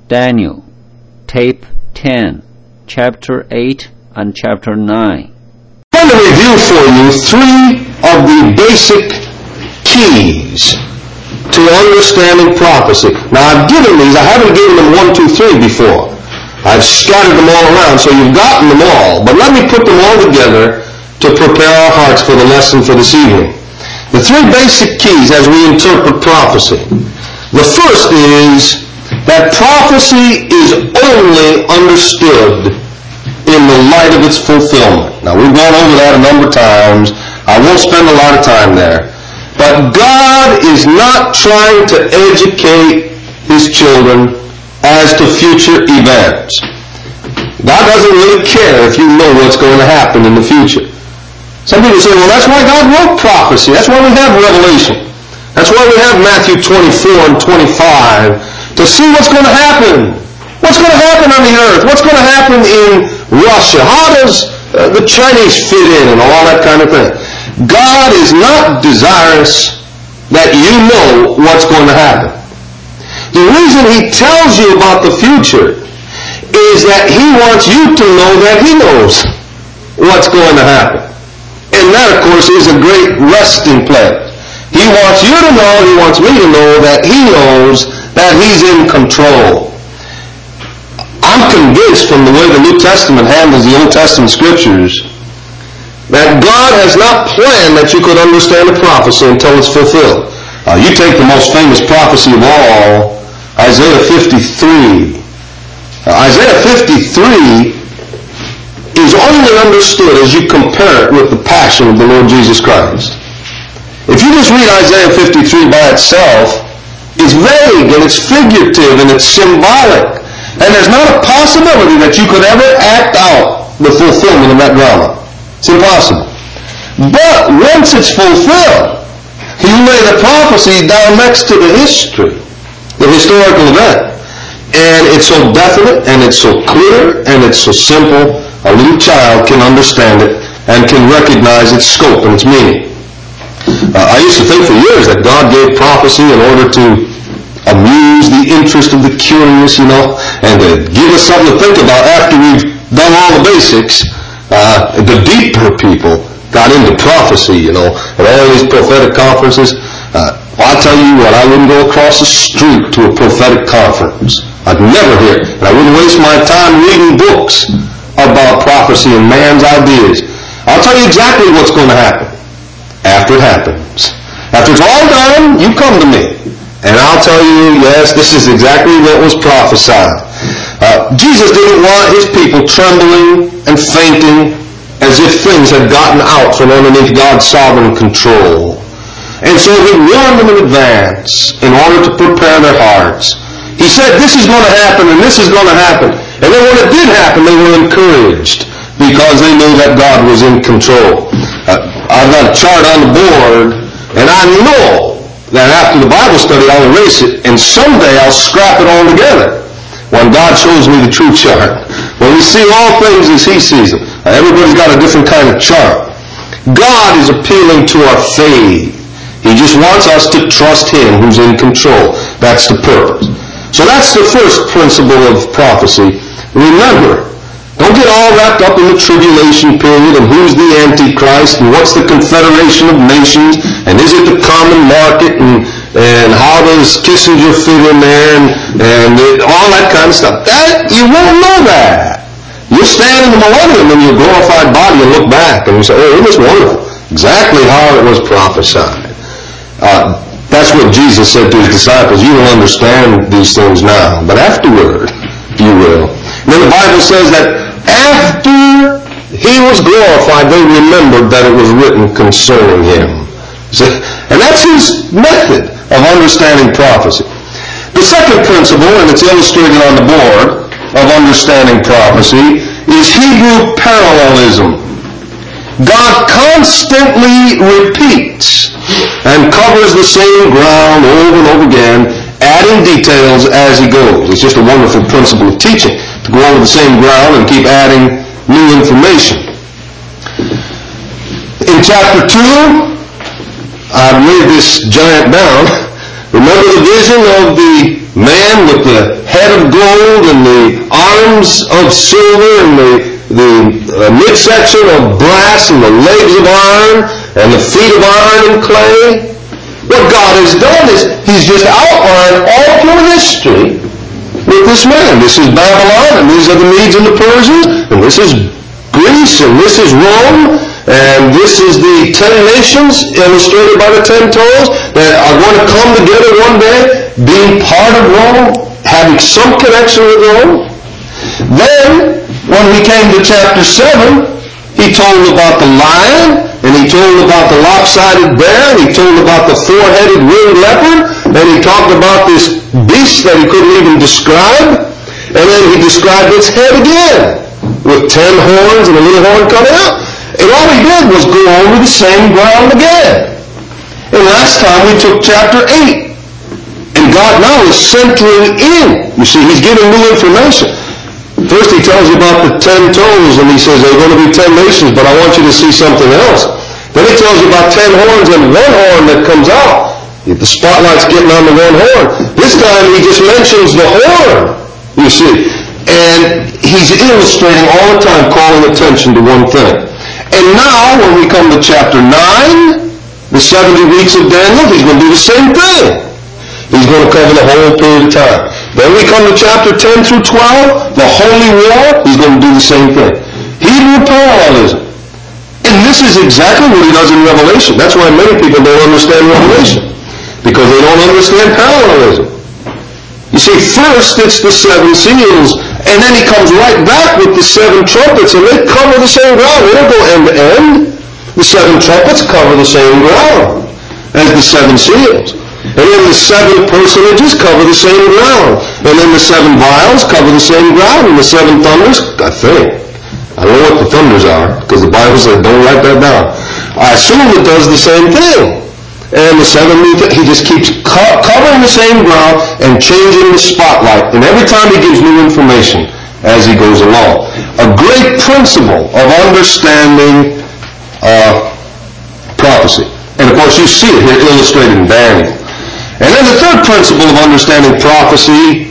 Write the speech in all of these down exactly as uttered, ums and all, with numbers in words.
Daniel, Tape ten, Chapter eight and Chapter nine. I'm going to review for you three of the basic keys to understanding prophecy. Now, I've given these. I haven't given them one, two, three before. I've scattered them all around, so you've gotten them all. But let me put them all together to prepare our hearts for the lesson for this evening. The three basic keys as we interpret prophecy. The first is that prophecy is only understood in the light of its fulfillment. Now, we've gone over that a number of times. I won't spend a lot of time there. But God is not trying to educate His children as to future events. God doesn't really care if you know what's going to happen in the future. Some people say, well, that's why God wrote prophecy. That's why we have Revelation. That's why we have Matthew twenty-four and twenty-five, to see what's going to happen. What's going to happen on the earth? What's going to happen in Russia? How does uh, the Chinese fit in and all that kind of thing? God is not desirous that you know what's going to happen. The reason He tells you about the future is that He wants you to know that He knows what's going to happen. And that, of course, is a great resting place. He wants you to know, He wants me to know that He knows that He's in control. I'm convinced from the way the New Testament handles the Old Testament Scriptures that God has not planned that you could understand a prophecy until it's fulfilled. Uh, you take the most famous prophecy of all, Isaiah fifty-three. Uh, Isaiah fifty-three is only understood as you compare it with the passion of the Lord Jesus Christ. If you just read Isaiah fifty-three by itself, it's vague and it's figurative and it's symbolic. And there's not a possibility that you could ever act out the fulfillment of that drama. It's impossible. But once it's fulfilled, you lay the prophecy down next to the history, the historical event. And it's so definite, and it's so clear, and it's so simple, a little child can understand it and can recognize its scope and its meaning. Uh, I used to think for years that God gave prophecy in order to amuse the interest of the curious, you know, and to give us something to think about after we've done all the basics. Uh, the deeper people got into prophecy, you know, at all these prophetic conferences. Uh, well, I'll tell you what, I wouldn't go across the street to a prophetic conference. I'd never hear it. And I wouldn't waste my time reading books about prophecy and man's ideas. I'll tell you exactly what's going to happen after it happens. After it's all done, you come to me. And I'll tell you, yes, this is exactly what was prophesied. Uh, Jesus didn't want His people trembling and fainting as if things had gotten out from underneath God's sovereign control. And so He warned them in advance in order to prepare their hearts. He said, this is going to happen and this is going to happen. And then when it did happen, they were encouraged because they knew that God was in control. Uh, I've got a chart on the board, and I know that after the Bible study I'll erase it, and someday I'll scrap it all together when God shows me the true chart. When we see all things as He sees them. Everybody's got a different kind of chart. God is appealing to our faith. He just wants us to trust Him who's in control. That's the purpose. So that's the first principle of prophecy. Remember, don't get all wrapped up in the tribulation period and who's the Antichrist and what's the confederation of nations and is it the common market and, and how does Kissinger fit in there and, and it, all that kind of stuff. That, you won't know that. You'll stand in the millennium in your glorified body and look back and you say, oh, it was wonderful. Exactly how it was prophesied. Uh, that's what Jesus said to His disciples. You will understand these things now, but afterward you will. And then the Bible says that after He was glorified, they remembered that it was written concerning Him. See? And that's His method of understanding prophecy. The second principle, and it's illustrated on the board, of understanding prophecy, is Hebrew parallelism. God constantly repeats and covers the same ground over and over again, adding details as He goes. It's just a wonderful principle of teaching, to go over the same ground and keep adding new information. In chapter two, I've laid this giant down. Remember Remember the vision of the man with the head of gold and the arms of silver and the, the uh, midsection of brass and the legs of iron and the feet of iron and clay? What God has done is He's just outlined all through history with this man. This is Babylon, and these are the Medes and the Persians, and this is Greece, and this is Rome, and this is the ten nations illustrated by the ten toes that are going to come together one day, being part of Rome, having some connection with Rome. Then, when we came to chapter seven, he told about the lion, and he told about the lopsided bear, and he told about the four-headed winged leopard, and he talked about this beast that he couldn't even describe, and then he described its head again, with ten horns and a little horn coming out. And all he did was go over the same ground again. And last time we took chapter eight. And God now is centering in. You see, He's giving new information. First He tells you about the ten toes, and He says there are going to be ten nations, but I want you to see something else. Then He tells you about ten horns and one horn that comes out. The spotlight's getting on the one horn. This time He just mentions the horn, you see. And He's illustrating all the time, calling attention to one thing. And now, when we come to chapter nine, the seventy weeks of Daniel, He's going to do the same thing. He's going to cover the whole period of time. Then we come to chapter ten through twelve, the Holy War, He's going to do the same thing. Hebrew parallelism. And this is exactly what He does in Revelation. That's why many people don't understand Revelation, because they don't understand parallelism. You see, first it's the seven seals, and then He comes right back with the seven trumpets, and they cover the same ground. They don't go end to end. The seven trumpets cover the same ground as the seven seals. And then the seven personages cover the same ground. And then the seven vials cover the same ground. And the seven thunders, I think. I don't know what the thunders are, because the Bible says don't write that down. I assume it does the same thing. And the seven new th- He just keeps co- covering the same ground and changing the spotlight. And every time He gives new information as He goes along. A great principle of understanding uh, prophecy. And of course you see it here illustrated in Daniel. And then the third principle of understanding prophecy,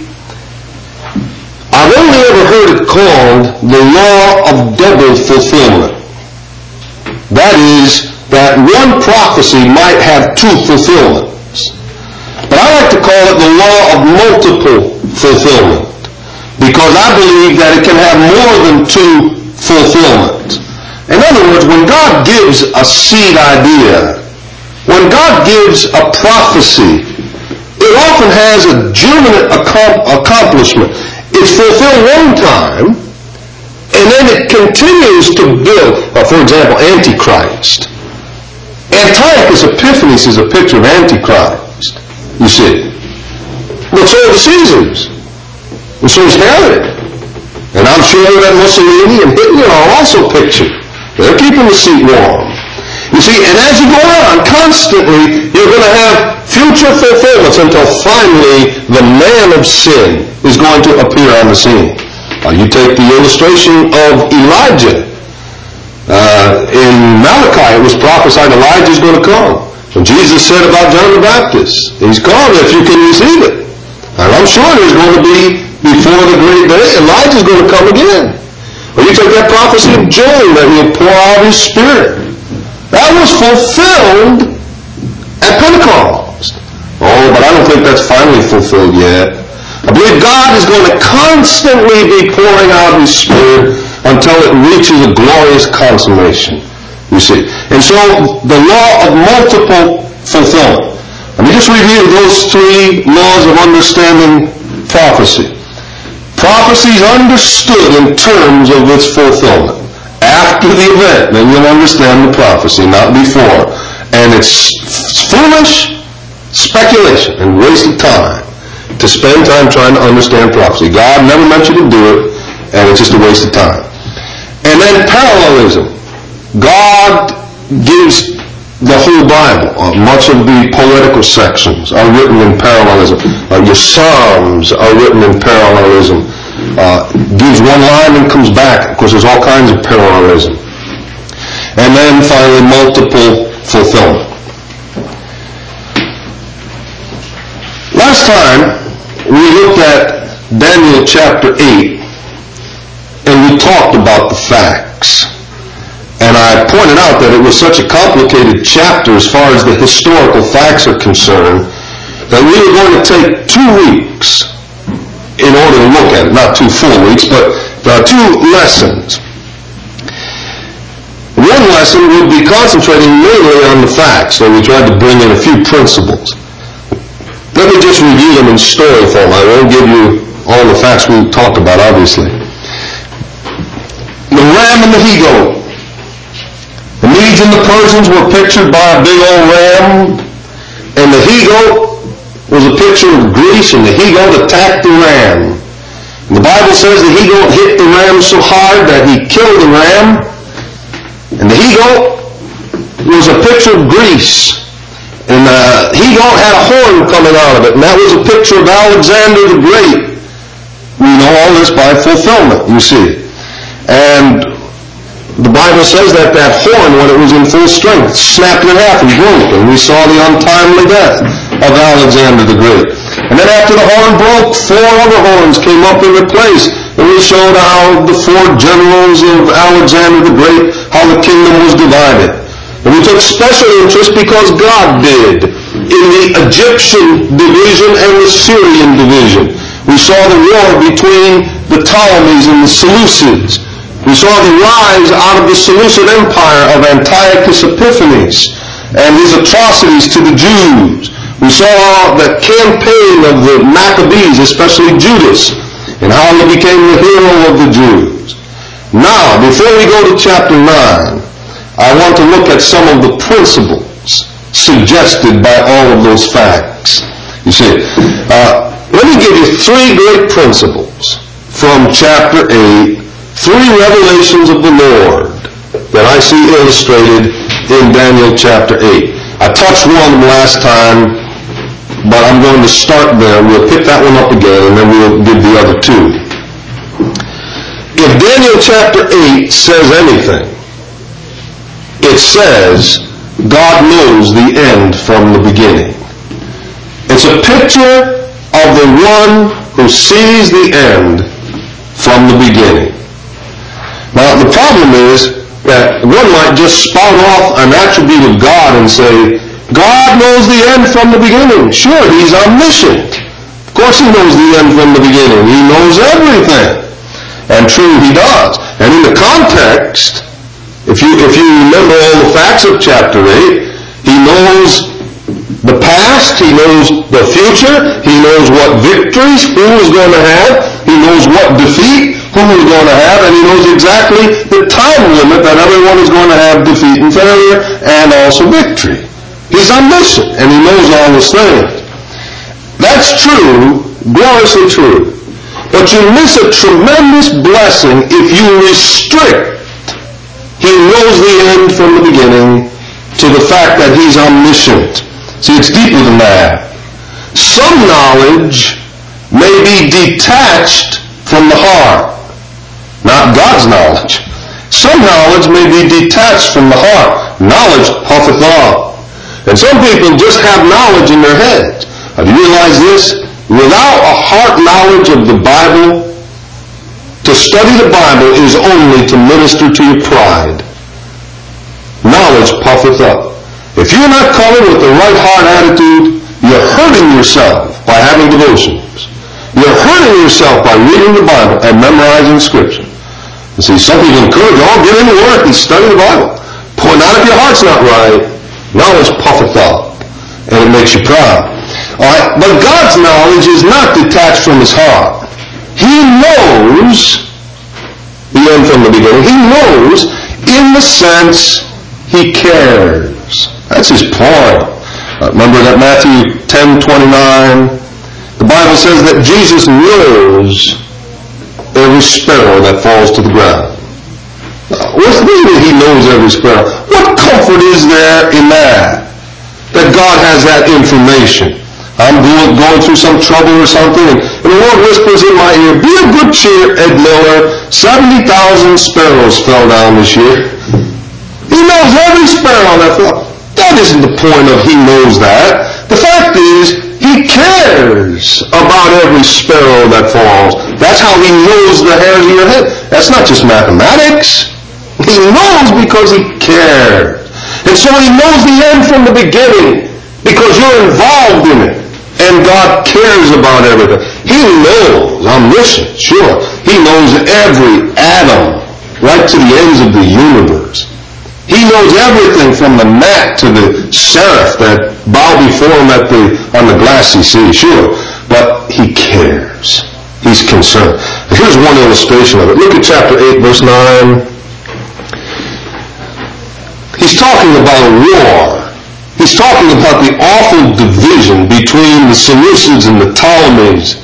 I've only ever heard it called the law of double fulfillment. That is, that one prophecy might have two fulfillments. But I like to call it the law of multiple fulfillment, because I believe that it can have more than two fulfillments. In other words, when God gives a seed idea, when God gives a prophecy, it often has a germinate accomplishment. It's fulfilled one time, and then it continues to build. Uh, for example, Antichrist. Antiochus Epiphanes is a picture of Antichrist, you see. But so are the Caesars. And so is Herod. And I'm sure that Mussolini and Hitler are also pictured. They're keeping the seat warm. You see, and as you go on, constantly, you're going to have future fulfillments until finally the man of sin is going to appear on the scene. Uh, you take the illustration of Elijah. Uh, in Malachi, it was prophesied Elijah's going to come. And Jesus said about John the Baptist, he's come if you can receive it. And I'm sure there's going to be, before the great day, Elijah's going to come again. Well, you take that prophecy of Joel that he'll pour out his Spirit. That was fulfilled at Pentecost. Oh, but I don't think that's finally fulfilled yet. I believe God is going to constantly be pouring out His Spirit until it reaches a glorious consummation, you see. And so, the law of multiple fulfillment. Let me just review those three laws of understanding prophecy. Prophecy is understood in terms of its fulfillment. After the event, then you'll understand the prophecy, not before. And it's foolish speculation and waste of time to spend time trying to understand prophecy. God never meant you to do it, and it's just a waste of time. And then parallelism. God gives the whole Bible. Uh, much of the poetical sections are written in parallelism. Uh, your Psalms are written in parallelism. Uh, gives one line and comes back. Of course, there's all kinds of parallelism. And then finally, multiple fulfillment. Last time, we looked at Daniel chapter eight, and we talked about the facts. And I pointed out that it was such a complicated chapter as far as the historical facts are concerned, that we were going to take two weeks in order to look at it. Not two full weeks, but uh, two lessons. One lesson would be concentrating mainly on the facts, so we tried to bring in a few principles. Let me just review them in story form. I won't give you all the facts we talked about, obviously. The ram and the he-goat. The Medes and the Persians were pictured by a big old ram, and the he-goat was a picture of Greece, and the he-goat attacked the ram. And the Bible says the he-goat hit the ram so hard that he killed the ram, and the he-goat was a picture of Greece. And the he-goat had a horn coming out of it, and that was a picture of Alexander the Great. We know all this by fulfillment, you see. And the Bible says that that horn, when it was in full strength, snapped in half and broke, and we saw the untimely death of Alexander the Great. And then after the horn broke, four other horns came up in their place, and we showed how the four generals of Alexander the Great, how the kingdom was divided. And we took special interest because God did in the Egyptian division and the Syrian division. We saw the war between the Ptolemies and the Seleucids. We saw the rise out of the Seleucid Empire of Antiochus Epiphanes and his atrocities to the Jews. We saw the campaign of the Maccabees, especially Judas, and how he became the hero of the Jews. Now, before we go to chapter nine, I want to look at some of the principles suggested by all of those facts. You see, uh, let me give you three great principles from chapter eight, three revelations of the Lord that I see illustrated in Daniel chapter eight. I touched one last time, but I'm going to start there. We'll pick that one up again, and then we'll give the other two. If Daniel chapter eight says anything, it says God knows the end from the beginning. It's a picture of the one who sees the end from the beginning. Now, the problem is that one might just spout off an attribute of God and say, God knows the end from the beginning. Sure, he's omniscient. Of course he knows the end from the beginning. He knows everything. And true, he does. And in the context, If you, if you remember all the facts of chapter eight, he knows the past, he knows the future, he knows what victories who is going to have, he knows what defeat who is going to have, and he knows exactly the time limit that everyone is going to have defeat and failure and also victory. He's omniscient, and he knows all those things. That's true, gloriously true. But you miss a tremendous blessing if you restrict he knows the end from the beginning to the fact that he's omniscient. See, it's deeper than that. Some knowledge may be detached from the heart. Not God's knowledge. Some knowledge may be detached from the heart. Knowledge puffeth up. And some people just have knowledge in their heads. Have you realized this? Without a heart knowledge of the Bible, to study the Bible is only to minister to your pride. Knowledge puffeth up. If you're not covered with the right heart attitude, you're hurting yourself by having devotions. You're hurting yourself by reading the Bible and memorizing Scripture. You see, some people encourage you, oh, get into work and study the Bible. Boy, not if your heart's not right. Knowledge puffeth up, and it makes you proud. All right? But God's knowledge is not detached from his heart. He knows the end from the beginning. He knows in the sense he cares. That's his point. Uh, remember that Matthew ten twenty-nine? The Bible says that Jesus knows every sparrow that falls to the ground. Uh, what do you mean he knows every sparrow? What comfort is there in that? That God has that information. I'm going, going through some trouble or something, and, and the Lord whispers in my ear, be of good cheer, Ed Miller, seventy thousand sparrows fell down this year. He knows every sparrow that fell. That isn't the point of he knows that. The fact is, he He cares about every sparrow that falls. That's how he knows the hairs of your head. That's not just mathematics. He knows because he cares. And so he knows the end from the beginning because you're involved in it. And God cares about everything. He knows, omniscient, sure. He knows every atom, right to the ends of the universe. He knows everything from the gnat to the seraph that bow before him at the, on the glassy sea, sure. But he cares. He's concerned. Here's one illustration of it. Look at chapter eight, verse nine. He's talking about a war. He's talking about the awful division between the Seleucids and the Ptolemies.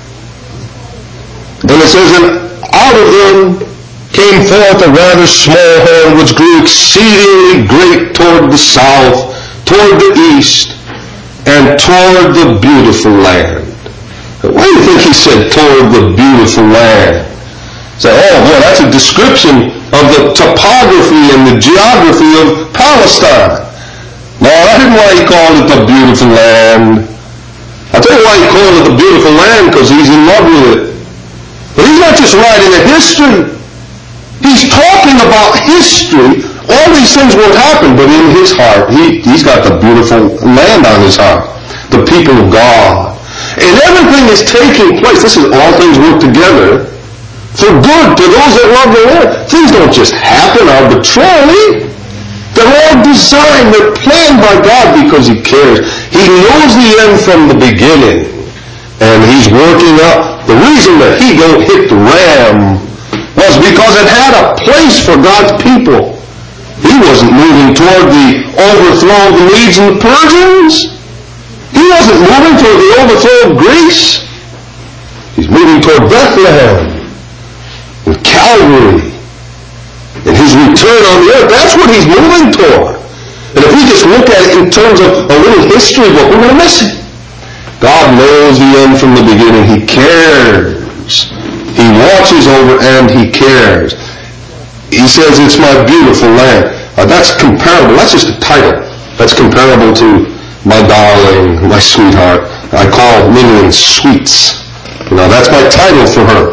And it says, and out of them came forth a rather small horn which grew exceedingly great toward the south, toward the east, and toward the beautiful land. Why do you think he said toward the beautiful land? Say, oh boy, that's a description of the topography and the geography of Palestine. No, that isn't why he called it the beautiful land. I'll tell you why he called it the beautiful land, because he's in love with it. But he's not just writing a history. He's talking about history. All these things won't happen, but in his heart, he, he's got the beautiful land on his heart. The people of God. And everything is taking place. This is all things work together for good to those that love the Lord. Things don't just happen arbitrarily. They're all designed, they're planned by God because he cares. He knows the end from the beginning. And he's working up. The reason that he don't hit the ram was because it had a place for God's people. He wasn't moving toward the overthrow of the Medes and the Persians. He wasn't moving toward the overthrow of Greece. He's moving toward Bethlehem and Calvary and his return on the earth. That's what he's moving toward. And if we just look at it in terms of a little history book, we're going to miss it. God knows the end from the beginning. He cares. He watches over and he cares. He says, it's my beautiful land. Uh, that's comparable. That's just a title. That's comparable to my darling, my sweetheart. I call Lillian Sweets. You know, that's my title for her.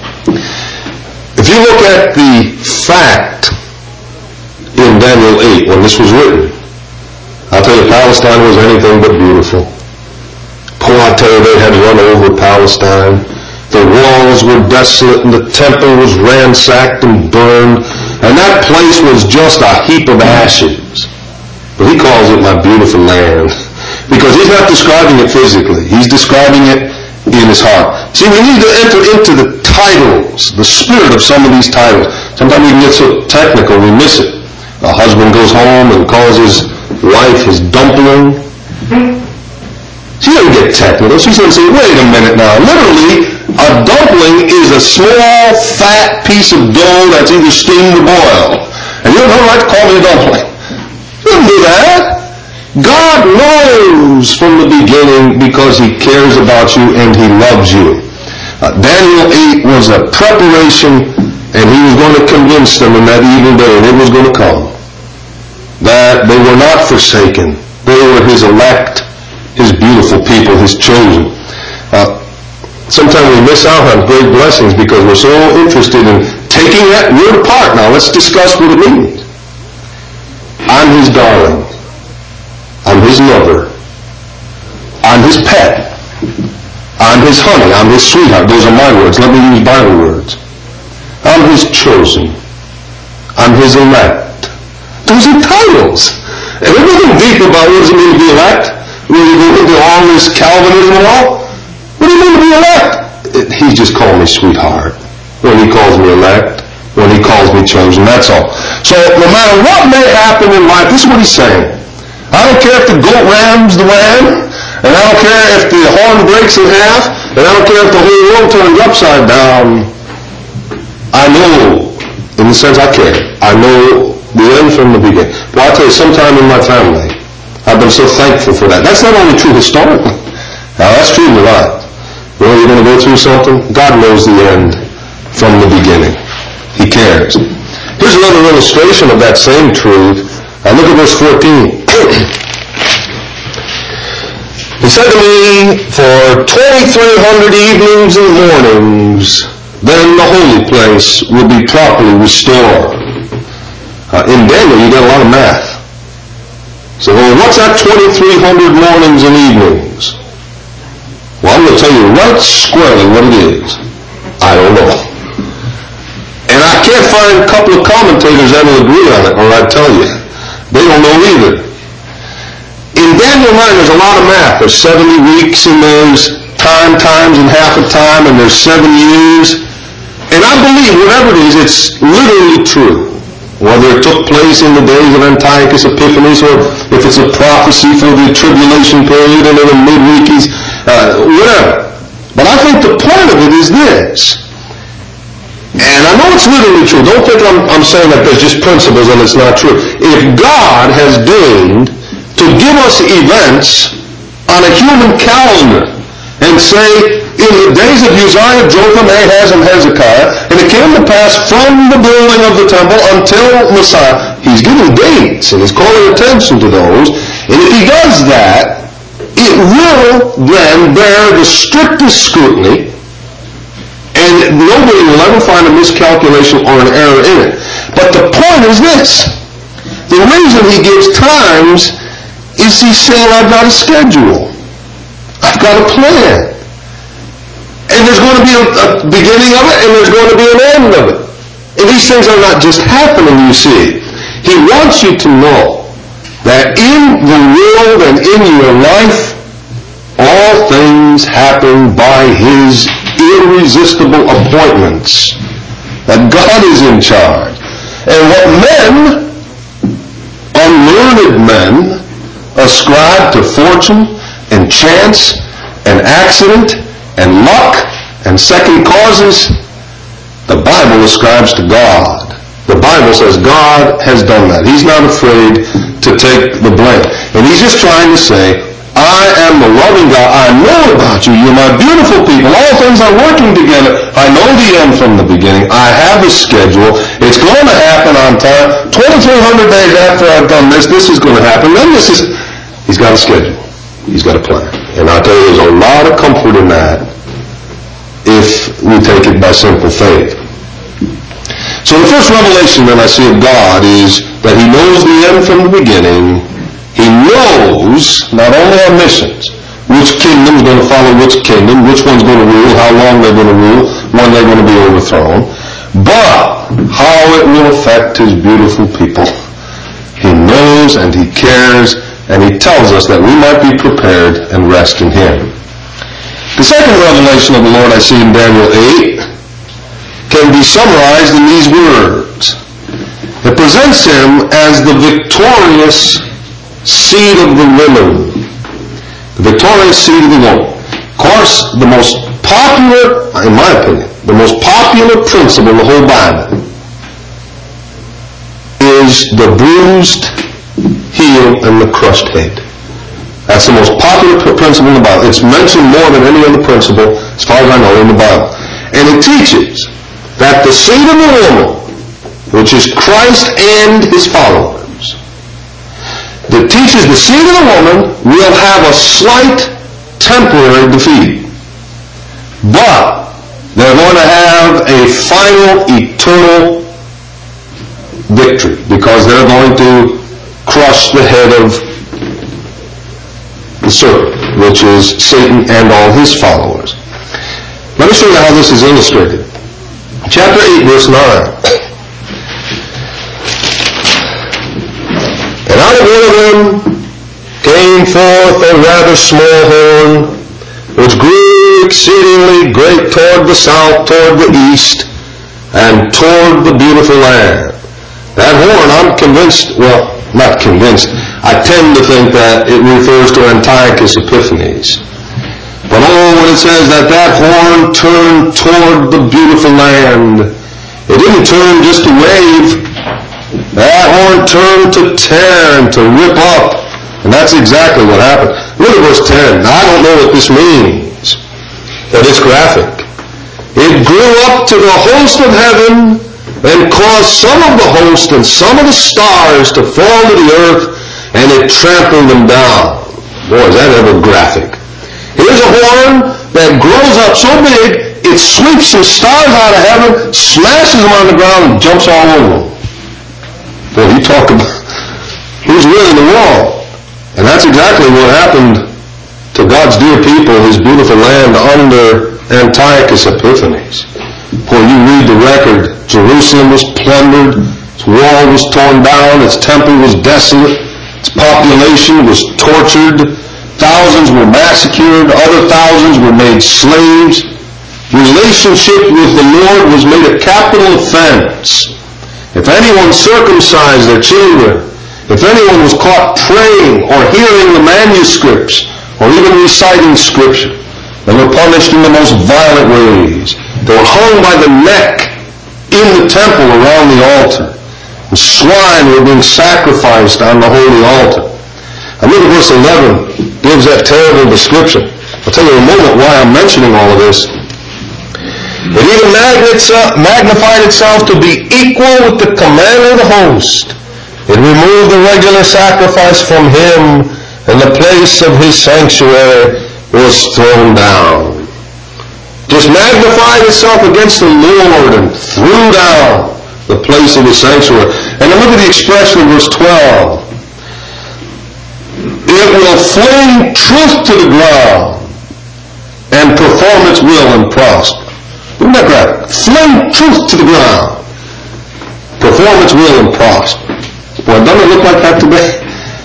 If you look at the fact in Daniel eight, when this was written, I'll tell you, Palestine was anything but beautiful. Oh, I tell you, they had run over Palestine. The walls were desolate and the temple was ransacked and burned. And that place was just a heap of ashes. But he calls it my beautiful land. Because he's not describing it physically. He's describing it in his heart. See, we need to enter into the titles, the spirit of some of these titles. Sometimes we can get so technical we miss it. A husband goes home and calls his wife his dumpling. She doesn't get technical. She's going to say, wait a minute now. Literally, a dumpling is a small, fat piece of dough that's either steamed or boiled. And you don't have a right to call me a dumpling. You don't do that. God knows from the beginning because he cares about you and he loves you. Uh, Daniel eight was a preparation, and he was going to convince them in that evil day, and it was going to come, that they were not forsaken. They were his elect, his beautiful people, his chosen. Uh, sometimes we miss out on great blessings because we're so interested in taking that word apart. Now let's discuss what it means. I'm his darling. I'm his lover. I'm his pet. I'm his honey. I'm his sweetheart. Those are my words. Let me use Bible words. I'm his chosen. I'm his elect. Those are titles. And there's nothing deep about what does it mean to be elect. When you go into all this Calvinism and all, what do you mean to be elect? It, he just called me sweetheart. When he calls me elect, when he calls me chosen, that's all. So no matter what may happen in life, this is what he's saying. I don't care if the goat rams the ram, and I don't care if the horn breaks in half, and I don't care if the whole world turns upside down. I know, in the sense I care, I know the end from the beginning. Well, I'll tell you, sometime in my family, I've been so thankful for that. That's not only true historically. Now, that's true in your life. You know, you're going to go through something. God knows the end from the beginning. He cares. Here's another illustration of that same truth. Now, look at verse fourteen. He said to me, for twenty-three hundred evenings and mornings, then the holy place will be properly restored. Uh, in Daniel, you get a lot of math. So, well, what's that twenty-three hundred mornings and evenings? Well, I'm going to tell you right squarely what it is. I don't know. And I can't find a couple of commentators that will agree on it, or I'd tell you. They don't know either. In Daniel nine, there's a lot of math. There's seventy weeks, and there's time times and half a time, and there's seven years. And I believe, whatever it is, it's literally true. Whether it took place in the days of Antiochus Epiphanes, or if it's a prophecy for the tribulation period and in the midweekies, uh, whatever. But I think the point of it is this. And I know it's literally true. Don't think I'm, I'm saying that there's just principles and it's not true. If God has deigned to give us events on a human calendar and say, in the days of Uzziah, Jotham, Ahaz, and Hezekiah, and it came to pass from the building of the temple until Messiah, he's giving dates and he's calling attention to those. And if he does that, it will then bear the strictest scrutiny, and nobody will ever find a miscalculation or an error in it. But the point is this. The reason he gives times is he's saying, I've got a schedule. I've got a plan. And there's going to be a, a beginning of it, and there's going to be an end of it. And these things are not just happening, you see. He wants you to know that in the world and in your life, all things happen by his irresistible appointments. That God is in charge. And what men, unlearned men, ascribe to fortune and chance and accident and luck and second causes, the Bible ascribes to God. The Bible says God has done that. He's not afraid to take the blame. And he's just trying to say, I am the loving God. I know about you. You're my beautiful people. All things are working together. I know the end from the beginning. I have a schedule. It's going to happen on time. twenty-three hundred days after I've done this, this is going to happen. Then this is... He's got a schedule. He's got a plan. And I tell you, there's a lot of comfort in that if we take it by simple faith. So the first revelation that I see of God is that he knows the end from the beginning. He knows not only our missions, which kingdom is going to follow which kingdom, which one's going to rule, how long they're going to rule, when they're going to be overthrown, but how it will affect his beautiful people. He knows and he cares, and he tells us that we might be prepared and rest in him. The second revelation of the Lord I see in Daniel eight can be summarized in these words. It presents him as the victorious seed of the woman. The victorious seed of the woman. Of course, the most popular, in my opinion, the most popular principle in the whole Bible is the bruised heel and the crushed head. That's the most popular principle in the Bible. It's mentioned more than any other principle, as far as I know, in the Bible. And it teaches that the seed of the woman, which is Christ and his followers, that teaches the seed of the woman will have a slight temporary defeat. But they're going to have a final eternal victory because they're going to crush the head of the serpent, which is Satan and all his followers. Let me show you how this is illustrated. Chapter eight, verse nine. And out of one of them came forth a rather small horn, which grew exceedingly great toward the south, toward the east, and toward the beautiful land. That horn, I'm convinced, well, not convinced, I tend to think that it refers to Antiochus Epiphanes. But oh, when it says that that horn turned toward the beautiful land, it didn't turn just to wave. That horn turned to tear and to rip up. And that's exactly what happened. Look at verse ten. Now, I don't know what this means, but it's graphic. It grew up to the host of heaven and caused some of the host and some of the stars to fall to the earth, and it trampled them down. Boy, is that ever graphic. Here's a horn that grows up so big, it sweeps some stars out of heaven, smashes them on the ground, and jumps all over them. Boy, you talk about who's winning the war. And that's exactly what happened to God's dear people, his beautiful land under Antiochus Epiphanes. Boy, you read the record. Jerusalem was plundered, its wall was torn down, its temple was desolate, its population was tortured, thousands were massacred, other thousands were made slaves. Relationship with the Lord was made a capital offense. If anyone circumcised their children, if anyone was caught praying or hearing the manuscripts or even reciting Scripture, they were punished in the most violent ways. They were hung by the neck in the temple around the altar. And swine were being sacrificed on the holy altar. And look at verse eleven, gives that terrible description. I'll tell you in a moment why I'm mentioning all of this. It even magnified itself to be equal with the commander of the host. It removed the regular sacrifice from him, and the place of his sanctuary was thrown down. Just magnified itself against the Lord and threw down the place of his sanctuary. And then look at the expression in verse twelve. It will fling truth to the ground and perform its will and prosper. Isn't that graphic? Fling truth to the ground. Perform its will and prosper. Well, doesn't it look like that today?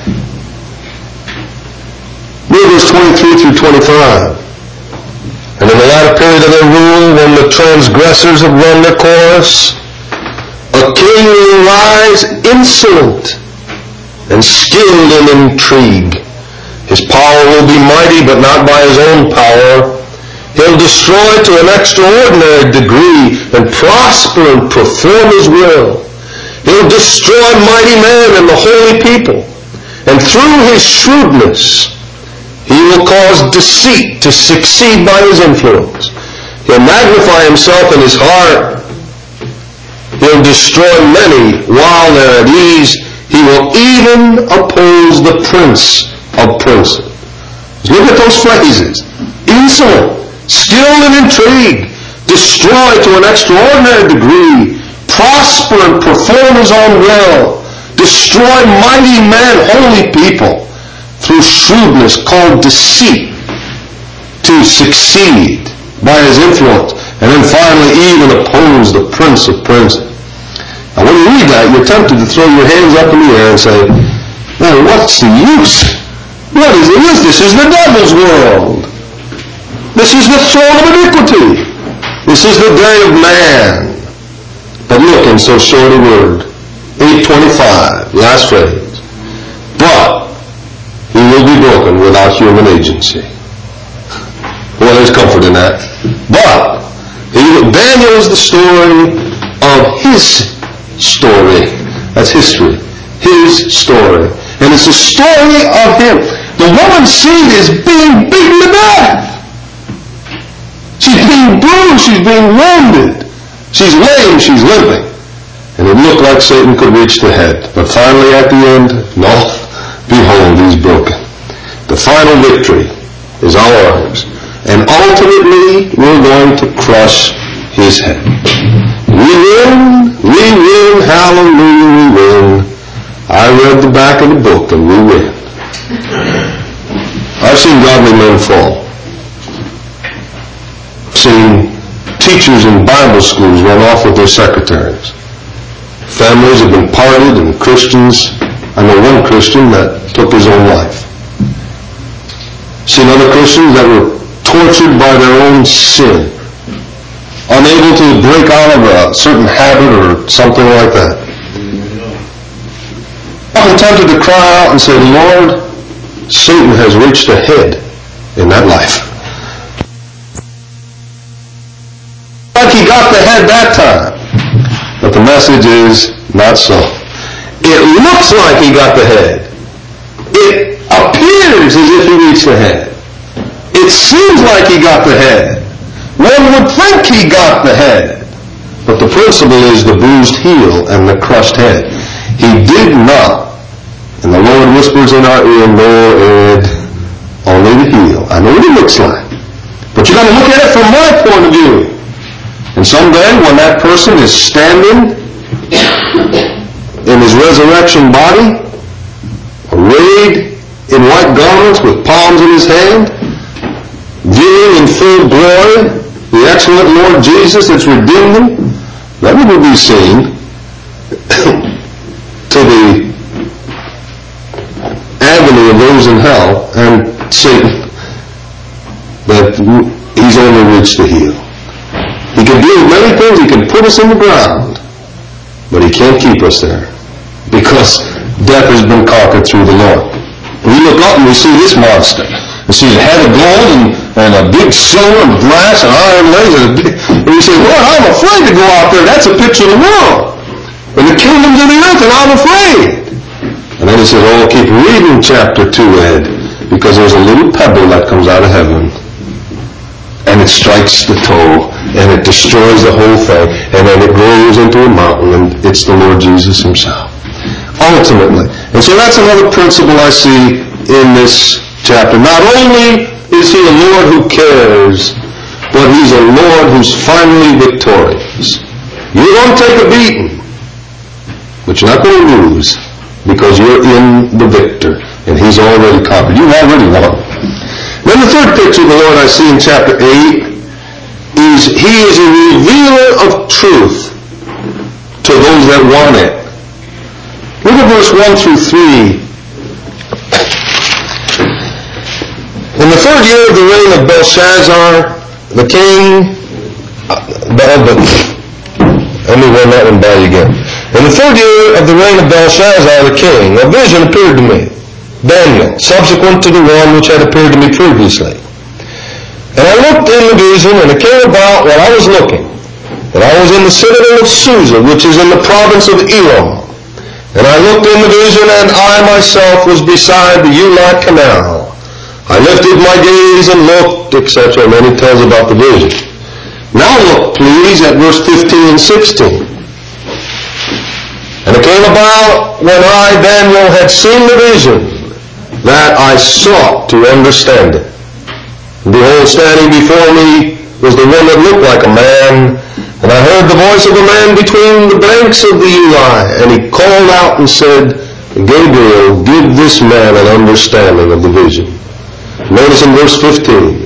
Read verse twenty-three through twenty-five. And in the latter period of their rule, when the transgressors have run their course, a king will rise insolent and skilled in intrigue. His power will be mighty, but not by his own power. He'll destroy to an extraordinary degree and prosper and perform his will. He'll destroy mighty men and the holy people. And through his shrewdness, he will cause deceit to succeed by his influence. He'll magnify himself in his heart. He'll destroy many while they're at ease. He will even oppose the prince of princes. Look at those phrases. Insolent, skilled in intrigue, destroy to an extraordinary degree, prosper and perform his own will, destroy mighty men, holy people, through shrewdness called deceit, to succeed by his influence, and then finally even oppose the prince of princes. Now when you read that, you're tempted to throw your hands up in the air and say, well, what's the use? What is the use? This is the devil's world. This is the throne of iniquity. This is the day of man. But look in so short a word. eight twenty-five, last phrase. But he will be broken without human agency. Well, there's comfort in that. But he, Daniel is the story of his story. That's history. His story. And it's the story of him. The woman's seed is being beaten to death. She's being bruised. She's being wounded. She's lame. She's limping. And it looked like Satan could reach the head. But finally at the end, no, behold, he's broken. The final victory is ours. And ultimately, we're going to crush his head. We win. We win. Hallelujah, we win. I read the back of the book and we win. I've seen godly men fall. I've seen teachers in Bible schools run off with their secretaries. Families have been parted, and Christians, I know one Christian that took his own life. I've seen other Christians that were tortured by their own sin, unable to break out of a certain habit or something like that. I'm tempted to cry out and say, Lord, Satan has reached a head in that life. Like he got the head that time. But the message is not so. It looks like he got the head. It appears as if he reached the head. It seems like he got the head. One would think he got the head. But the principle is the bruised heel and the crushed head. He did not. And the Lord whispers in our ear, no, Ed, only to heal. I know what it looks like. But you got to look at it from my point of view. And someday when that person is standing in his resurrection body, arrayed in white garments with palms in his hand, viewing in full glory the excellent Lord Jesus that's redeemed him, then he will be seen to the agony of those in hell and Satan that he's only reached to heal. He can do many things. He can put us in the ground, but he can't keep us there because death has been conquered through the Lord. We look up and we see this monster. We see a head of gold and, and a big silver and brass and iron legs, and, big, and we say, Lord, I'm afraid to go out there. That's a picture of the world and the kingdoms of the earth, and I'm afraid. And then he says, oh, keep reading chapter two, Ed, because there's a little pebble that comes out of heaven, and it strikes the toe, and it destroys the whole thing, and then it grows into a mountain, and it's the Lord Jesus himself. Ultimately. And so that's another principle I see in this chapter. Not only is he a Lord who cares, but he's a Lord who's finally victorious. You're going to take a beating, but you're not going to lose, because you're in the victor, and he's already conquered. You've already won. Then the third picture of the Lord I see in chapter eight is he is a revealer of truth to those that want it. Look at verse one through three. In the third year of the reign of Belshazzar, the king, uh, let me run that one by you again. In the third year of the reign of Belshazzar, the king, a vision appeared to me, Daniel, subsequent to the one which had appeared to me previously. And I looked in the vision, and it came about while I was looking, that I was in the citadel of Susa, which is in the province of Elam. And I looked in the vision, and I myself was beside the Eulat Canal. I lifted my gaze and looked, et cetera. And then he tells about the vision. Now look, please, at verse fifteen and sixteen. And it came about when I, Daniel, had seen the vision, that I sought to understand it. And behold, standing before me was the one that looked like a man, and I heard the voice of a man between the banks of the Uli, and he called out and said, Gabriel, give this man an understanding of the vision. Notice in verse fifteen,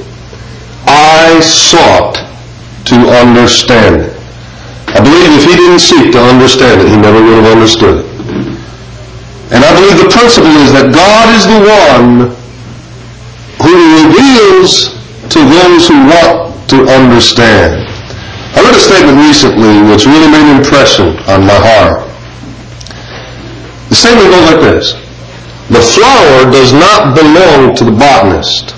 I sought to understand it. I believe if he didn't seek to understand it, he never would have understood it. And I believe the principle is that God is the one who reveals to those who want to understand. I read a statement recently which really made an impression on my heart. The statement goes like this. The flower does not belong to the botanist.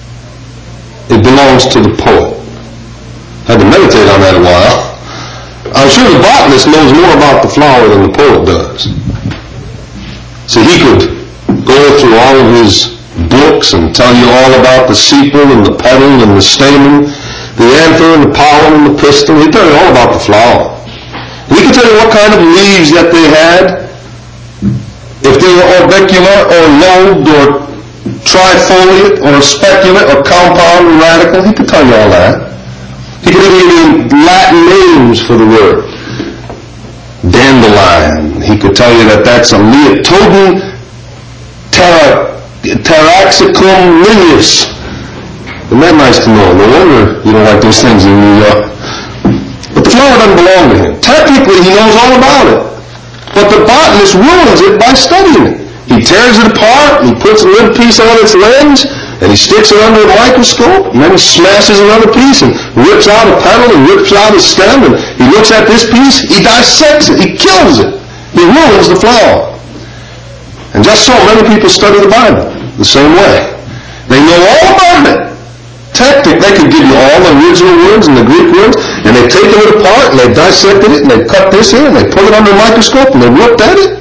It belongs to the poet. I had to meditate on that a while. I'm sure the botanist knows more about the flower than the poet does. See, he could go through all of his books and tell you all about the sepal and the petal and the stamen, the anther and the pollen and the pistil. He'd tell you all about the flower. And he could tell you what kind of leaves that they had, if they were orbicular or lobed or trifoliate or speculate or compound or radical. He could tell you all that. He could even give you Latin names for the word. Dandelion. He could tell you that that's a Leotodon Taraxacum lineus. Isn't that nice to know? No wonder you don't like those things in New York. But the flower doesn't belong to him. Technically, he knows all about it. But the botanist ruins it by studying it. He tears it apart, and he puts a little piece on its lens, and he sticks it under a microscope, and then he smashes another piece and rips out a petal and rips out a stem, and he looks at this piece, he dissects it, he kills it. He ruins the flower. And just so many people study the Bible the same way. They know all about it. Technically, they could give you all the original words and the Greek words, and they've taken it apart, and they've dissected it, and they've cut this here, and they put it under a microscope, and they've looked at it.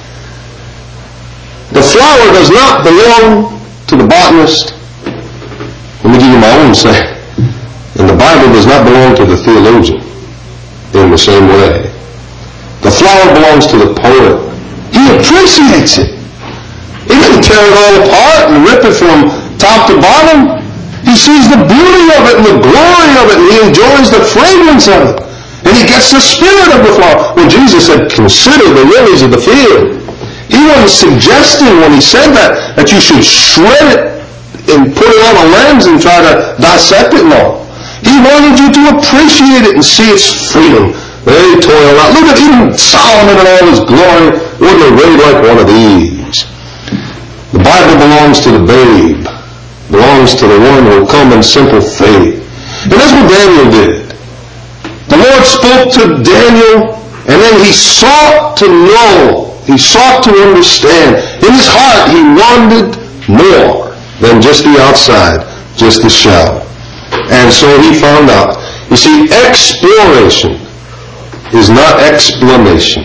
The flower does not belong to the botanist. Let me give you my own say. And the Bible does not belong to the theologian in the same way. The flower belongs to the poet. He appreciates it. He doesn't tear it all apart and rip it from top to bottom. He sees the beauty of it and the glory of it, and he enjoys the fragrance of it. And he gets the spirit of the flower. Well, Jesus said, consider the lilies of the field. He wasn't suggesting when he said that, that you should shred it and put it on a lens and try to dissect it. No. He wanted you to appreciate it and see its freedom. They toil out. Look at even Solomon in all his glory. Wouldn't arrayed like one of these. The Bible belongs to the babe. Belongs to the one who will come in simple faith. And that's what Daniel did. The Lord spoke to Daniel, and then he sought to know. He sought to understand. In his heart, he wanted more than just the outside, just the shell. And so he found out. You see, exploration is not explanation.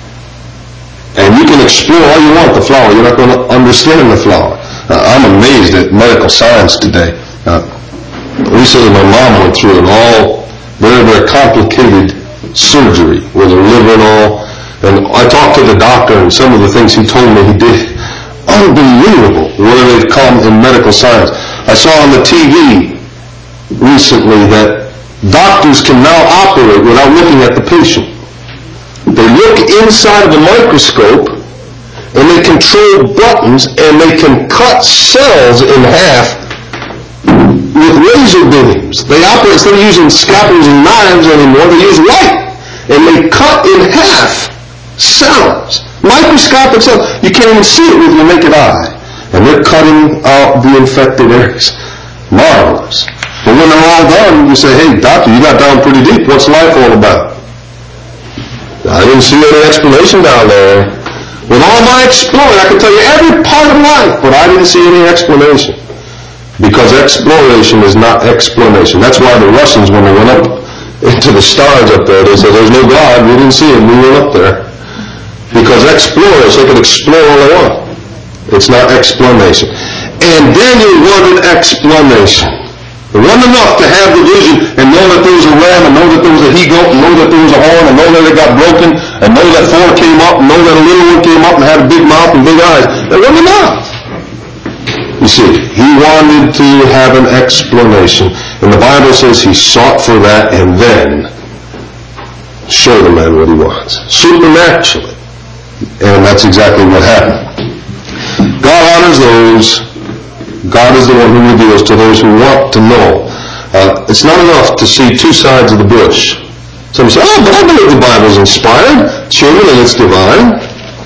And you can explore all you want the flower. You're not going to understand the flower. Uh, I'm amazed at medical science today. Uh, recently my mom went through an all very, very complicated surgery with her liver and all. And I talked to the doctor, and some of the things he told me he did, unbelievable where they've come in medical science. I saw on the T V recently that doctors can now operate without looking at the patient. They look inside of a microscope, and they control buttons, and they can cut cells in half with laser beams. They operate, instead of using scalpels and knives anymore, they use light, and they cut in half cells, microscopic cells. You can't even see it with your naked eye. And they're cutting out the infected areas. Marvelous. But when they're all done, you say, hey, doctor, you got down pretty deep. What's life all about? I didn't see any explanation down there. With all my exploring, I can tell you every part of life, but I didn't see any explanation. Because exploration is not explanation. That's why the Russians, when they went up into the stars up there, they said, there's no God, we didn't see him, we went up there. Because explorers, they can explore all they want. It's not explanation. And Daniel wanted explanation. It wasn't enough to have the vision and know that there was a ram, and know that there was a he-goat, and know that there was a horn, and know that it got broken, and know that four came up, and know that a little one came up and had a big mouth and big eyes. That wasn't enough. You see, he wanted to have an explanation. And the Bible says he sought for that and then show the man what he wants. Supernaturally. And that's exactly what happened. God honors those. God is the one who reveals to those who want to know. Uh, it's not enough to see two sides of the bush. Some say, oh, but I believe the Bible's inspired. It's human and it's divine.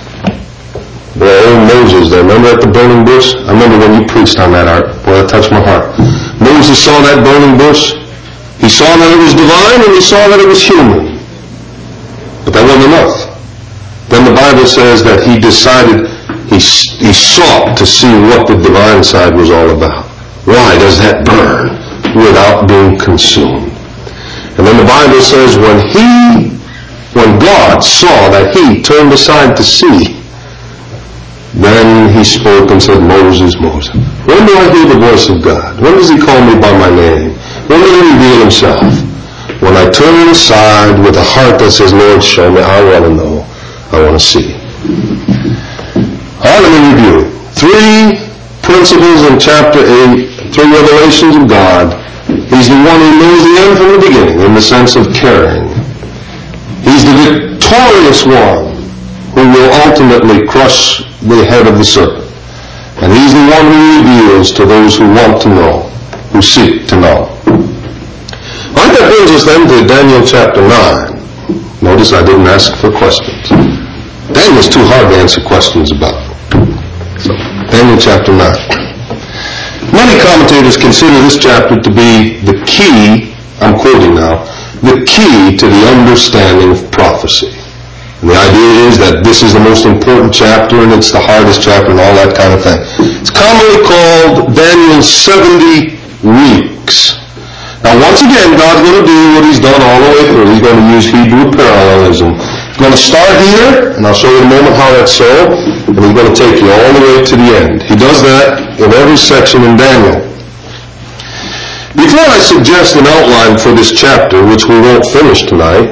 Boy, old Moses there, remember at the burning bush? I remember when you preached on that, Art. Boy, that touched my heart. Moses saw that burning bush. He saw that it was divine and he saw that it was human. But that wasn't enough. Then the Bible says that he decided, he, he sought to see what the divine side was all about. Why does that burn without being consumed? And then the Bible says when he, when God saw that he turned aside to see, then he spoke and said, Moses, Moses. When do I hear the voice of God? When does he call me by my name? When does he reveal himself? When I turn aside with a heart that says, Lord, show me. I want to know. I want to see. All right, let me review. Three principles in chapter eight, three revelations of God. He's the one who knows the end from the beginning in the sense of caring. He's the victorious one who will ultimately crush the head of the serpent. And he's the one who reveals to those who want to know, who seek to know. All right, that brings us then to Daniel chapter nine. Notice I didn't ask for questions. Daniel's too hard to answer questions about. So, Daniel chapter nine. Many commentators consider this chapter to be the key, I'm quoting now, the key to the understanding of prophecy. And the idea is that this is the most important chapter and it's the hardest chapter and all that kind of thing. It's commonly called Daniel's seventy weeks. Now once again, God's going to do what he's done all the way through. He's going to use Hebrew parallelism. He's going to start here, and I'll show you in a moment how that's so, and he's going to take you all the way to the end. He does that in every section in Daniel. Before I suggest an outline for this chapter, which we won't finish tonight,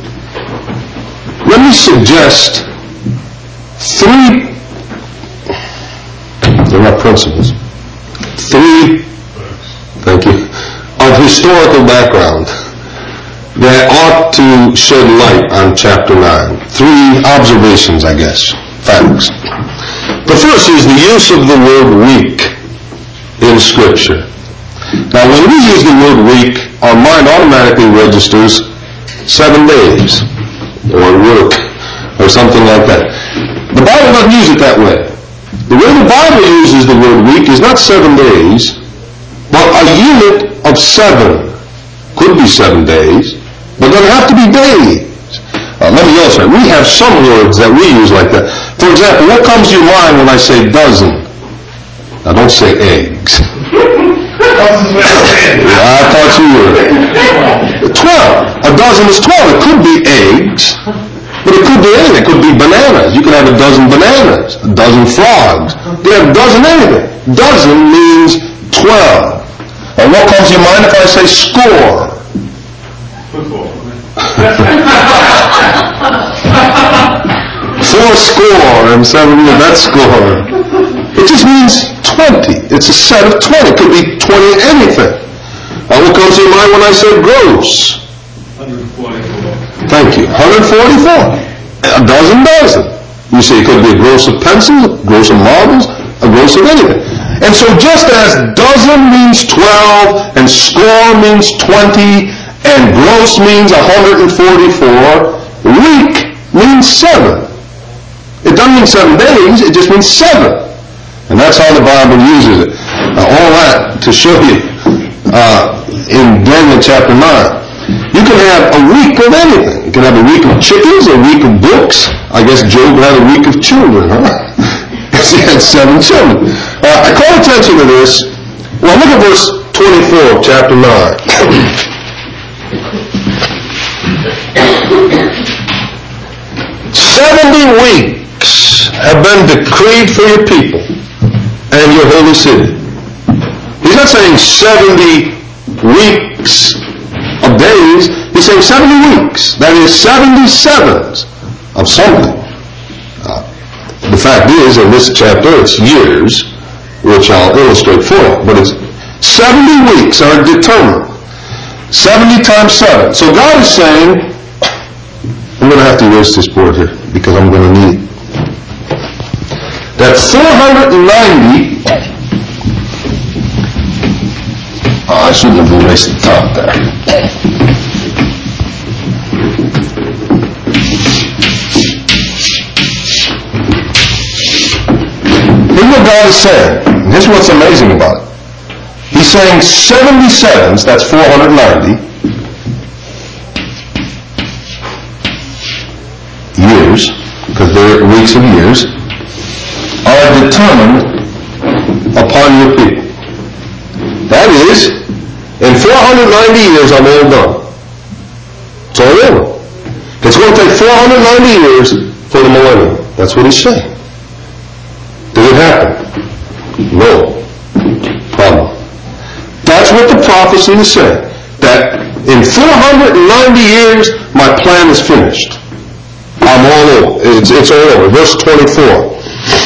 let me suggest three, they're not principles, three three, thank you, of historical background that ought to shed light on chapter nine. Three observations, I guess, facts. The first is the use of the word week in Scripture. Now, when we use the word week, our mind automatically registers seven days, or work, or something like that. The Bible doesn't use it that way. The way the Bible uses the word week is not seven days, but a unit of seven. Could be seven days, but doesn't have to be days. Uh, let me illustrate. We have some words that we use like that. For example, what comes to your mind when I say dozen? Now, don't say eggs. I thought you were. Twelve. A dozen is twelve. It could be eggs, but it could be anything. It could be bananas. You can have a dozen bananas, a dozen frogs. You can have a dozen anything. Dozen means twelve. And what comes to your mind if I say score? Football. Four score and seven years, that score. It just means twenty. It's a set of twenty. It could be twenty anything. Uh, what comes to your mind when I say gross? one hundred forty-four. Thank you. one hundred forty-four. A dozen dozen. You see, it could be a gross of pencils, a gross of marbles, a gross of anything. And so just as dozen means twelve, and score means twenty, and gross means one hundred forty-four, week means seven. It doesn't mean seven days, it just means seven. And that's how the Bible uses it. Now, all that to show you uh, in Daniel chapter nine. You can have a week of anything. You can have a week of chickens, a week of books. I guess Job had a week of children, huh? Because he had seven children. Uh, I call attention to this. Well, look at verse twenty-four of chapter nine. Seventy weeks have been decreed for your people and your holy city. He's not saying seventy weeks of days. He's saying seventy weeks. That is seventy sevens of something. Uh, the fact is, in this chapter, it's years, which I'll illustrate for you. But it's seventy weeks are determined. seventy times seven. So God is saying, I'm going to have to erase this board here because I'm going to need it. That four hundred ninety, oh, I shouldn't have erased the top there. Here's what God is saying. Here's what's amazing about it. He's saying seventy-sevens, that's four hundred ninety, years, because they're weeks of years, are determined upon your people. That is, in four hundred ninety years, I'm all done. It's all over. It's going to take four hundred ninety years for the millennium. That's what he's saying. Did it happen? No. Problem. That's what the prophecy is saying. That in four hundred ninety years, my plan is finished. I'm all over. It's, it's all over. Verse twenty-four.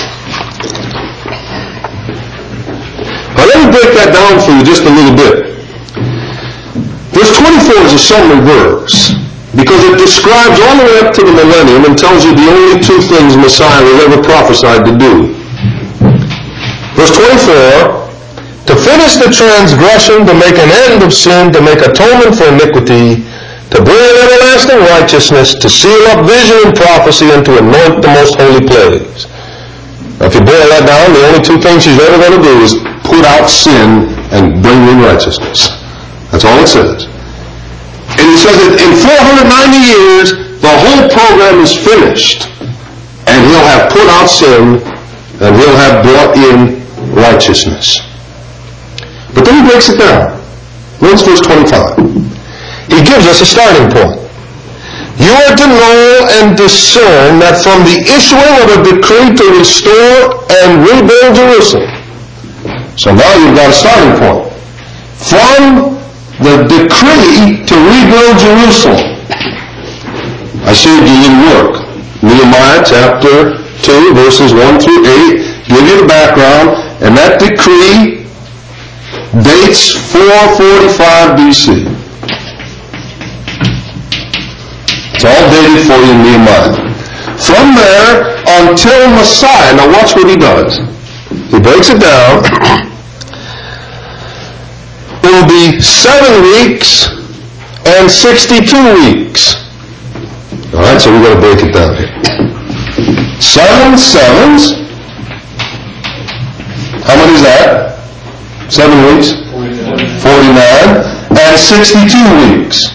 Now let me break that down for you just a little bit. Verse twenty-four is a summary verse because it describes all the way up to the millennium and tells you the only two things Messiah was ever prophesied to do. Verse twenty-four, to finish the transgression, to make an end of sin, to make atonement for iniquity, to bring in everlasting righteousness, to seal up vision and prophecy, and to anoint the most holy place. Now, if you boil that down, the only two things he's ever going to do is put out sin and bring in righteousness. That's all it says. And he says that in four hundred ninety years, the whole program is finished. And he'll have put out sin, and he'll have brought in righteousness. But then he breaks it down. Notice verse twenty-five. He gives us a starting point. You are to know and discern that from the issuing of a decree to restore and rebuild Jerusalem. So now you've got a starting point. From the decree to rebuild Jerusalem. I showed you in work. Nehemiah chapter two, verses one through eight, give you the background, and that decree dates four forty-five B C. It's all dated for you in Nehemiah. From there until Messiah, now watch what he does. He breaks it down. It will be seven weeks and sixty-two weeks. All right, so we've got to break it down here. Seven sevens. How many is that? Seven weeks? forty-nine. And sixty-two weeks.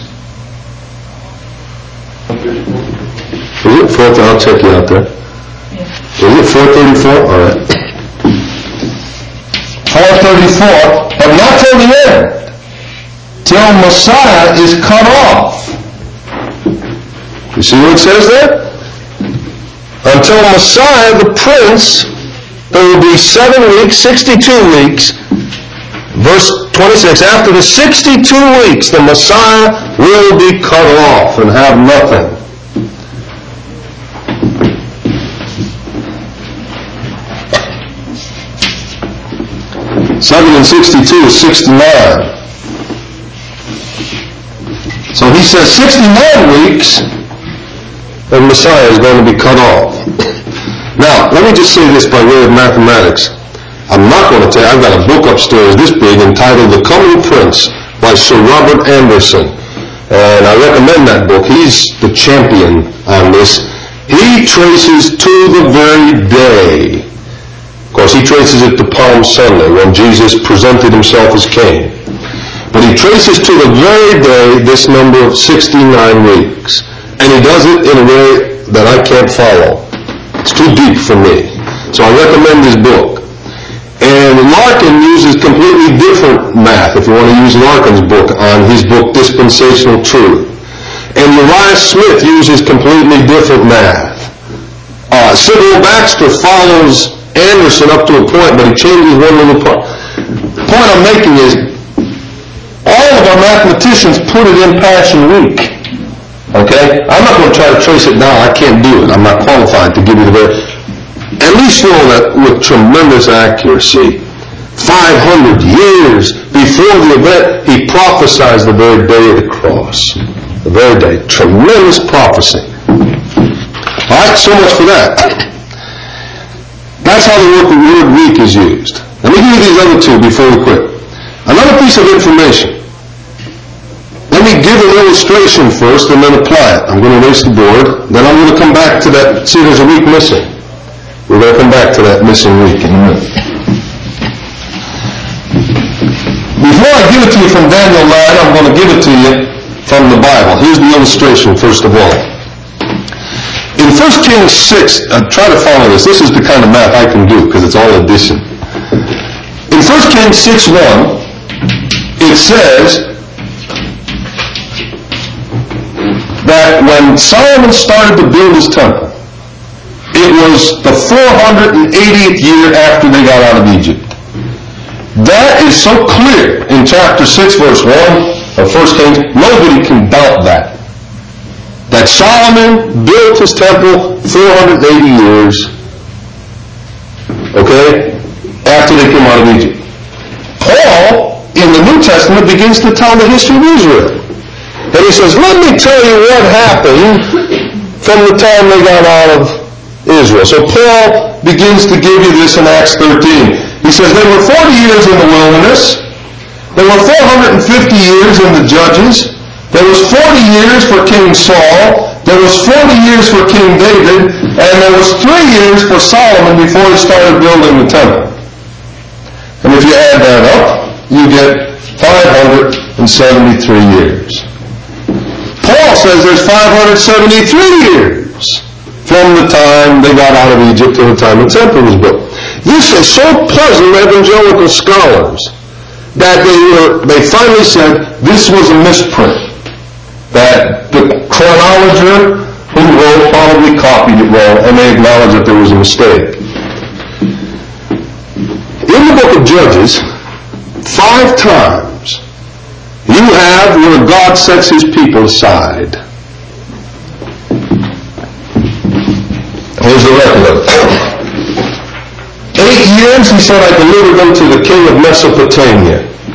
Is it four? I'll check you out there. Is it four thirty-four? All right. four thirty-four, but not till the end. Till Messiah is cut off. You see what it says there? Until Messiah, the Prince, there will be seven weeks, sixty-two weeks. Verse twenty-six, after the sixty-two weeks, the Messiah will be cut off and have nothing. seven and sixty-two is sixty-nine. So he says sixty-nine weeks, and Messiah is going to be cut off. Now, let me just say this by way of mathematics. I'm not going to tell you, I've got a book upstairs this big entitled The Coming Prince by Sir Robert Anderson. And I recommend that book. He's the champion on this. He traces to the very day. Of course, he traces it to Palm Sunday when Jesus presented himself as king. But he traces to the very day this number of sixty-nine weeks. And he does it in a way that I can't follow. It's too deep for me. So I recommend his book. And Larkin uses completely different math, if you want to use Larkin's book, on his book Dispensational Truth. And Uriah Smith uses completely different math. Uh, Sybil Baxter follows Anderson up to a point, but he changes one little part. The point I'm making is, all of our mathematicians put it in Passion Week. Okay? I'm not going to try to trace it down. I can't do it. I'm not qualified to give you the very... At least know that with tremendous accuracy, five hundred years before the event, he prophesies the very day of the cross. The very day. Tremendous prophecy. All right, so much for that. That's how the word week is used. Let me give you these other two before we quit. Another piece of information. Let me give an illustration first and then apply it. I'm going to erase the board. Then I'm going to come back to that. See, there's a week missing. We're going to come back to that missing week in a minute. Before I give it to you from Daniel nine, I'm going to give it to you from the Bible. Here's the illustration, first of all. In First Kings six, uh, try to follow this. This is the kind of math I can do because it's all addition. In First Kings six one, it says that when Solomon started to build his temple, it was the four hundred eightieth year after they got out of Egypt. That is so clear in chapter six, verse one of First Kings, nobody can doubt that. That Solomon built his temple four hundred eighty years, okay, after they came out of Egypt. Paul, in the New Testament, begins to tell the history of Israel. And he says, let me tell you what happened from the time they got out of Israel. So Paul begins to give you this in Acts thirteen. He says, there were forty years in the wilderness. There were four hundred fifty years in the Judges. There was forty years for King Saul. There was forty years for King David. And there was three years for Solomon before he started building the temple. And if you add that up, you get five hundred seventy-three years. Paul says there's five hundred seventy-three years from the time they got out of Egypt to the time the temple was built. This is so puzzling evangelical scholars that they were they finally said this was a misprint. That the chronologer who wrote probably copied it wrong, and they acknowledged that there was a mistake. In the book of Judges, five times you have where God sets his people aside. Here's the record of it. Eight years he said, I delivered them to the king of Mesopotamia.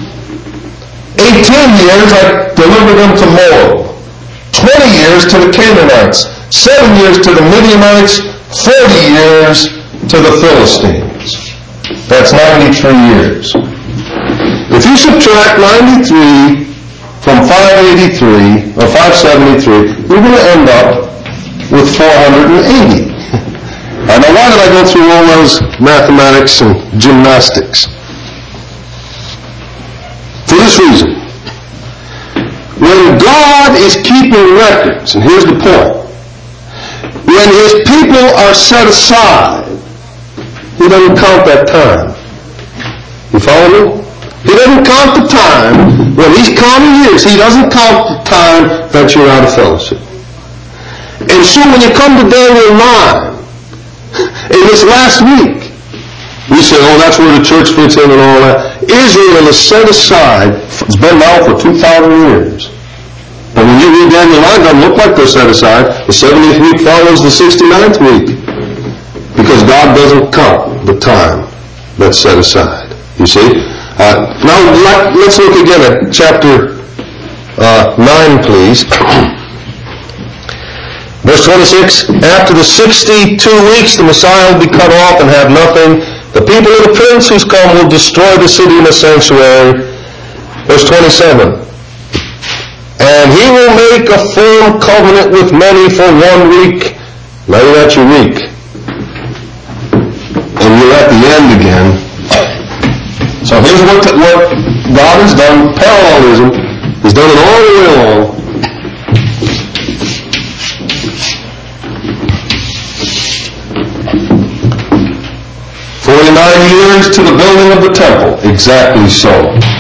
Eighteen years I delivered them to Moab. Twenty years to the Canaanites. Seven years to the Midianites. Forty years to the Philistines. That's ninety-three years. If you subtract ninety-three from five eighty-three, or five seventy-three, you're going to end up with four hundred eighty. I know, why did I go through all those mathematics and gymnastics? For this reason. When God is keeping records, and here's the point, when His people are set aside, He doesn't count that time. You follow me? He doesn't count the time. When He's counting years, He doesn't count the time that you're out of fellowship. And so when you come to Daniel nine, in this last week, we say, oh, that's where the church fits in and all that. Israel is set aside. It's been now for two thousand years. But when you read Daniel nine, it doesn't look like they're set aside. The seventieth week follows the sixty-ninth week. Because God doesn't count the time that's set aside. You see? Uh, now, let, let's look again at chapter uh, nine, please. Verse twenty-six, after the sixty-two weeks, the Messiah will be cut off and have nothing. The people of the prince who's come will destroy the city and the sanctuary. Verse twenty-seven, and he will make a firm covenant with many for one week. Now you're at your week. And you're at the end again. So here's what, what God has done, parallelism. He's done it all the way along. Forty-nine years to the building of the temple. Exactly so.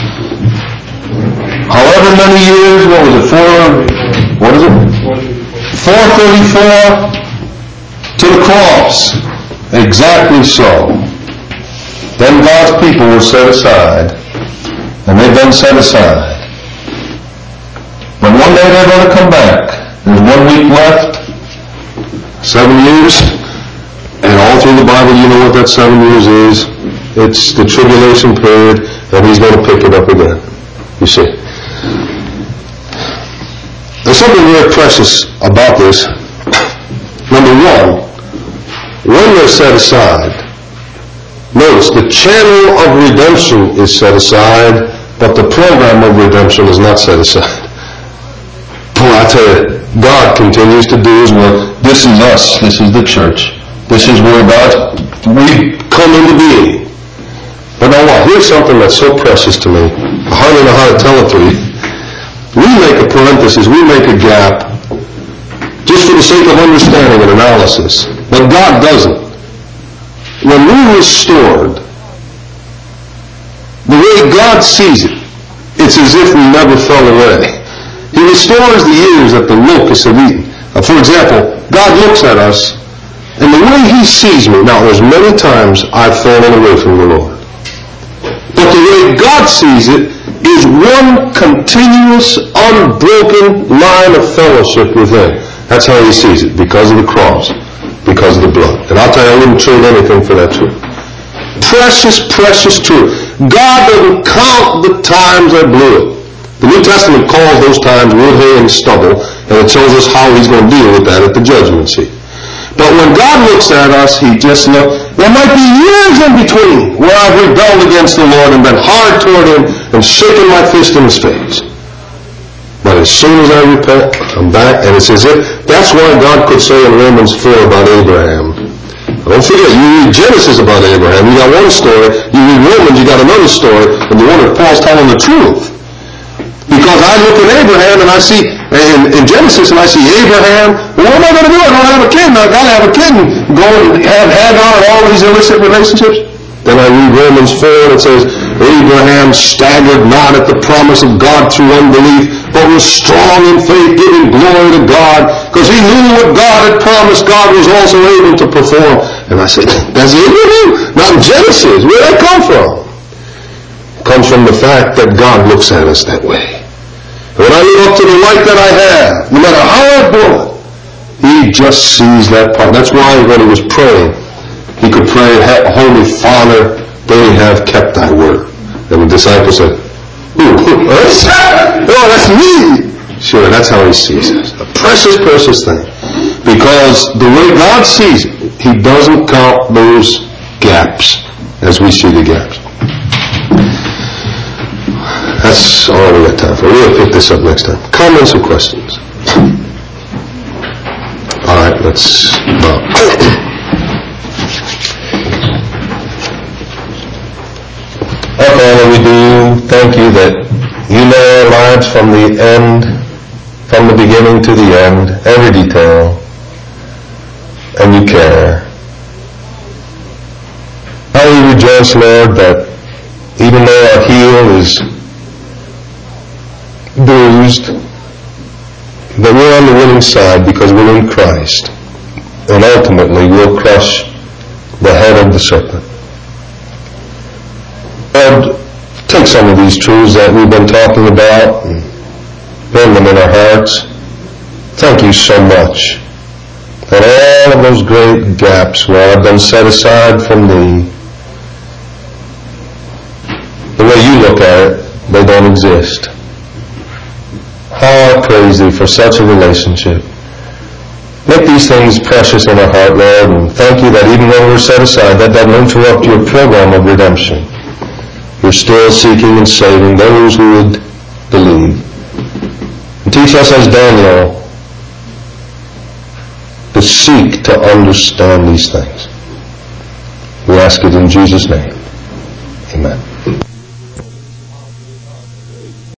However many years, what was it, four, what is it? four thirty-four to the cross. Exactly so. Then God's people were set aside, and they've been set aside. But one day they're going to come back. There's one week left, seven years, and all through the Bible you know what that seven years is. It's the tribulation period, and He's going to pick it up again. You see. There's something very precious about this. Number one, when they're set aside, notice the channel of redemption is set aside, but the program of redemption is not set aside. Boy, I tell you, God continues to do His work. This is us. This is the church. This is where God, we come into being. But now what? Here's something that's so precious to me. I hardly know how to tell it to you. We make a parenthesis, we make a gap, just for the sake of understanding and analysis. But God doesn't. When we're restored, the way God sees it, it's as if we never fell away. He restores the years that the locusts have eaten. Uh, for example, God looks at us, and the way He sees me, now there's many times I've fallen away from the Lord. But the way God sees it is one continuous, unbroken line of fellowship with Him. That's how He sees it, because of the cross, because of the blood. And I'll tell you, I wouldn't trade anything for that truth. Precious, precious truth. God doesn't count the times I blew it. The New Testament calls those times wood, hay, and stubble, and it tells us how He's going to deal with that at the judgment seat. But when God looks at us, He just looks. There might be years in between where I've rebelled against the Lord and been hard toward Him and shaken my fist in His face. But as soon as I repent, I'm back, and it's as if, that's why God could say in Romans four about Abraham. Don't forget, you read Genesis about Abraham, you got one story, you read Romans, you got another story, and you wonder if Paul's telling the truth. Because I look at Abraham and I see, in, in Genesis, and I see Abraham, well, what am I going to do? I don't have a kid, and I've got to have a kid, and go and have Hagar and all these illicit relationships. Then I read Romans four, and it says, Abraham staggered not at the promise of God through unbelief, but was strong in faith, giving glory to God, because he knew what God had promised, God was also able to perform. And I said, that's Abraham? Not in Genesis. Where did that come from? It comes from the fact that God looks at us that way. When I live up to the light that I have, no matter how I blow it, He just sees that part. That's why when He was praying, He could pray, Holy Father, they have kept Thy word. And the disciples said, Who? Us? Oh, that's me! Sure, that's how he sees us. A precious, precious thing. Because the way God sees it, he doesn't count those gaps as we see the gaps. That's all we got time for. We'll pick this up next time. Comments or questions? All right, let's... Uh, Our Father, we do thank you that you know our lives from the end, from the beginning to the end, every detail, and you care. How we rejoice, Lord, that even though our heel is bruised, that we're on the winning side because we're in Christ, and ultimately we'll crush the head of the serpent. Lord, take some of these truths that we've been talking about and bring them in our hearts. Thank you so much that all of those great gaps where I've been set aside from thee, the way you look at it, they don't exist. How I praise thee for such a relationship. Make these things precious in our heart, Lord, and thank you that even when we're set aside, that doesn't interrupt your program of redemption. You're still seeking and saving those who would believe. And teach us as Daniel to seek to understand these things. We ask it in Jesus' name.